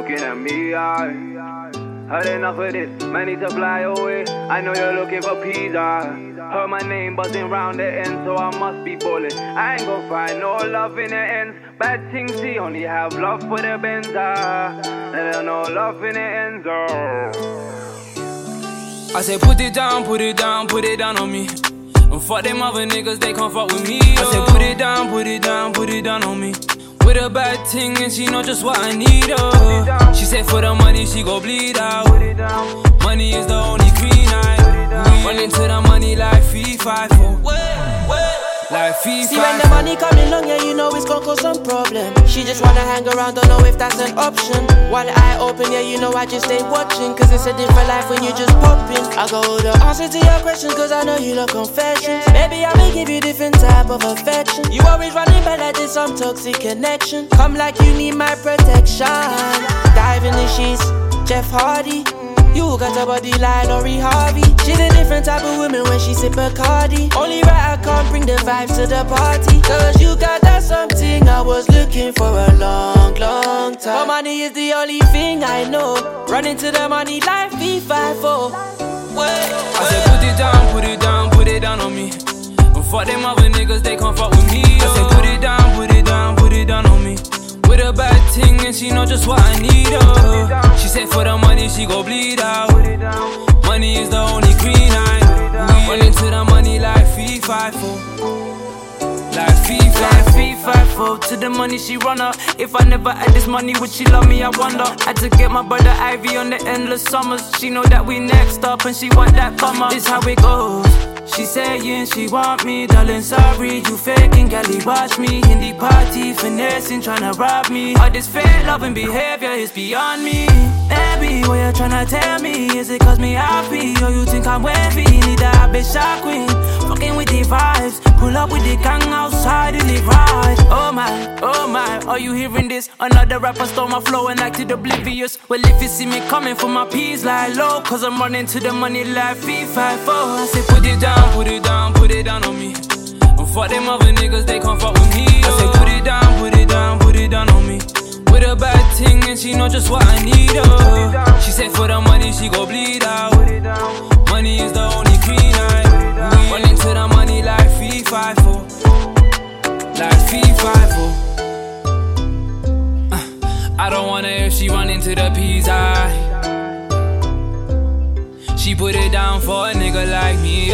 looking at me, Had enough of this, man, need to fly away. I know you're looking for pizza. Heard my name buzzing round the end, so I must be ballin'. I ain't gon' find no love in the ends. Bad things, see, only have love for the Benza. There no love in the ends, I said put it down, put it down, put it down on me. Don't fuck them other niggas, they can't fuck with me. I said put it down, put it down, put it down on me. With a bad thing and she know just what I need, She said for the money she go bleed out. Money is the only green eye. Running to the money like fee-fi-fo. Like fee-fi-fo. See when the money coming along, yeah, you know it's gon' cause some problem. She just wanna hang around, don't know if that's an option. One eye open, yeah, you know I just ain't watching. Cause it's a different life when you just popping. I go the answer to your questions, cause I know you love confessions. Baby, I may give you different type of affection. You always running back like there's some toxic connection. Come like you need my protection. Dive in the sheets, Jeff Hardy. You got a body like Lori Harvey. She's a different type of woman when she sip Bacardi. Only right I can't bring the vibe to the party. Cause you got that something I was looking for a long, long time. But money is the only thing I know. Running to the money like fee-fi-fo. I said put it down, put it down, put it down on me. Don't fuck them other niggas, they can't fuck with me. I said put it down, put it down, put it down on me. With a bad thing and she know just what I need, She said for the money she go bleed out. Money is the only green eye. Running to the money like fee-fi-fo. Like fee-fi-fo. To the money she run up. If I never had this money, would she love me? I wonder. Had to get my brother Ivy on the endless summers. She know that we next up and she want that come up. This how it goes. She saying she want me, darling, sorry, you faking, galley, watch me in the party, finessing, tryna rob me. All this fake love and behavior is beyond me. Baby, what you tryna tell me? Is it cause me happy, or you think I'm wavy? Need a bitch shark queen, fucking with the vibes. Pull up with the gang outside in the ride. Oh my, are you hearing this? Another rapper stole my flow and acted oblivious. Well, if you see me coming for my peas, like low, cause I'm running to the money like fee-fi-fo. I say put it down, put it down, put it down on me. Don't fuck them other niggas, they can't fuck with me. I say put it down, put it down, put it down on me. With a bad thing and she know just what I need, She said for the money she go bleed out. Money is the only green eye. Running to the money like fee-fi-fo. Like fee-fi-fo. I don't wanna if she run into the pizza. She put it down for a nigga like me,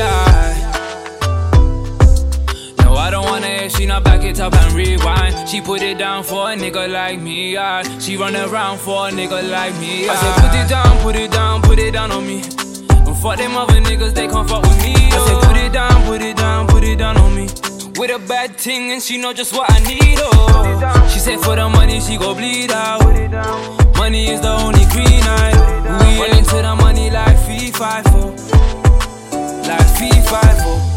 No, I don't wanna if she not back it up and rewind. She put it down for a nigga like me, She run around for a nigga like me, I said put it down, put it down, put it down on me. Don't fuck them other niggas, they can't fuck with me, I said put it down, put it down, put it down on me. With a bad thing and she know just what I need, She said for the money she go bleed out. Money is the only green eye. Running to the money like fee-fi-fo. Like fee-fi-fo.